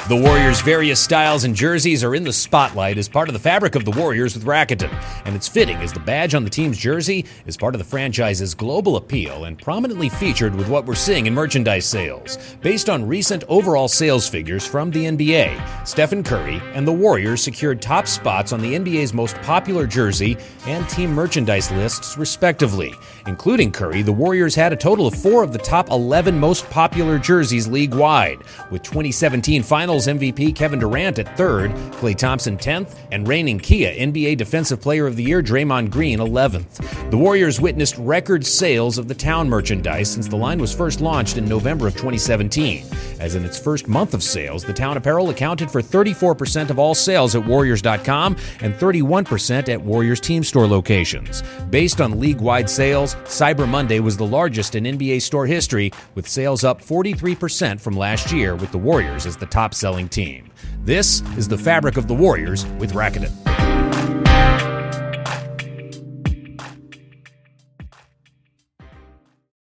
The Warriors' various styles and jerseys are in the spotlight as part of the fabric of the Warriors with Rakuten, and it's fitting as the badge on the team's jersey is part of the franchise's global appeal and prominently featured with what we're seeing in merchandise sales. Based on recent overall sales figures from the NBA, Stephen Curry and the Warriors secured top spots on the NBA's most popular jersey and team merchandise lists, respectively. Including Curry, the Warriors had a total of 4 of the top 11 most popular jerseys league-wide, with 2017 Finals MVP Kevin Durant at 3rd, Klay Thompson 10th, and reigning Kia NBA Defensive Player of the Year Draymond Green 11th. The Warriors witnessed record sales of the Town merchandise since the line was first launched in November of 2017. As in its first month of sales, the Town apparel accounted for 34% of all sales at Warriors.com and 31% at Warriors team store locations. Based on league-wide sales, Cyber Monday was the largest in NBA store history, with sales up 43% from last year, with the Warriors as the top-selling team. This is the fabric of the Warriors with Rakuten.